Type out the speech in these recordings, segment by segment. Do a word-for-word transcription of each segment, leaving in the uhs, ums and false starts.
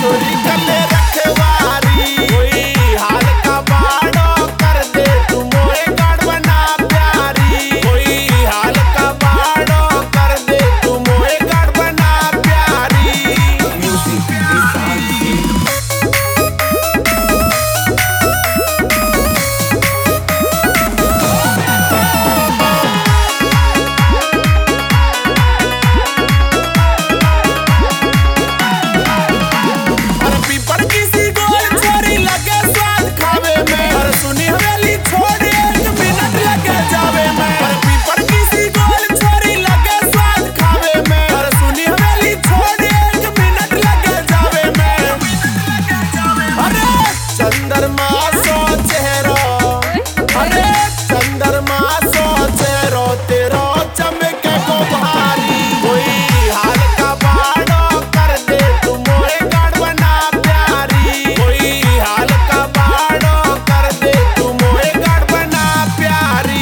छोरी कले रखवारी कोई हाल का बाड़ो कर दे तू मोए गाड़ बना प्यारी कोई हाल का बाड़ो कर दे तू मोए गाड़ बना प्यारी म्यूजिक चंद्रमा सो चेहरा अरे चंद्रमा सो चेहरो तेरो चमके को भारी कोई हाल का बाड़ो कर दे तू मोए गाड़ बना प्यारी कोई हाल का बाड़ो कर दे तू मोए गाड़ बना प्यारी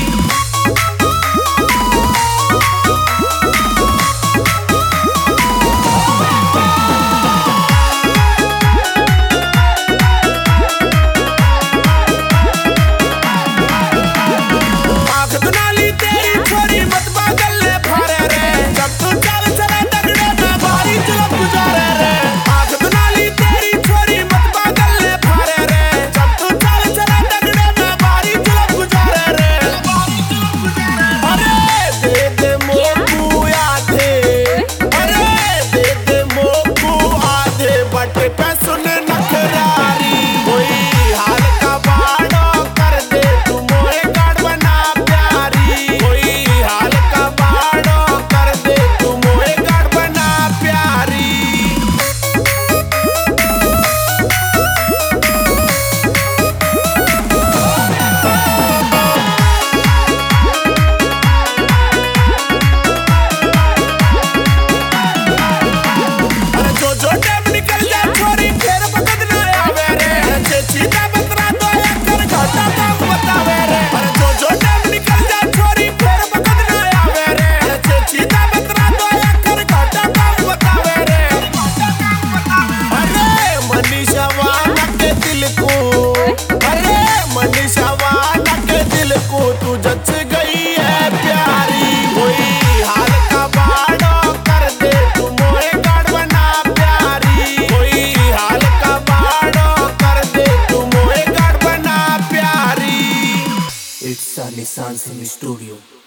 तू जच गई है प्यारी कोई हाल का बाड़ो कर दे तू मोए गाड़ बना प्यारी कोई हाल का बाड़ो कर दे तू मोए गाड़ बना प्यारी। It's a Nissan Sim Studio.